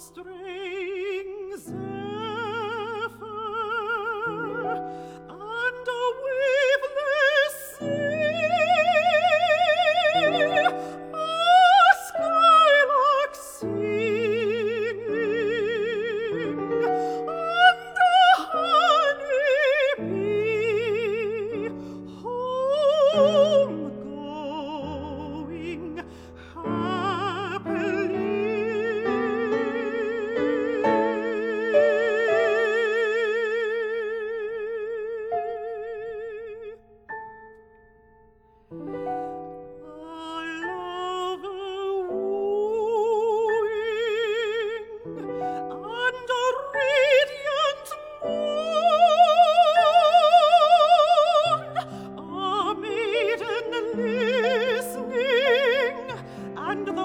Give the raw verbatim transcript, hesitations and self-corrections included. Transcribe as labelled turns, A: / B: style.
A: straying zephyr and a waveless sea, a skylark singing, and a honey bee home going happily. And the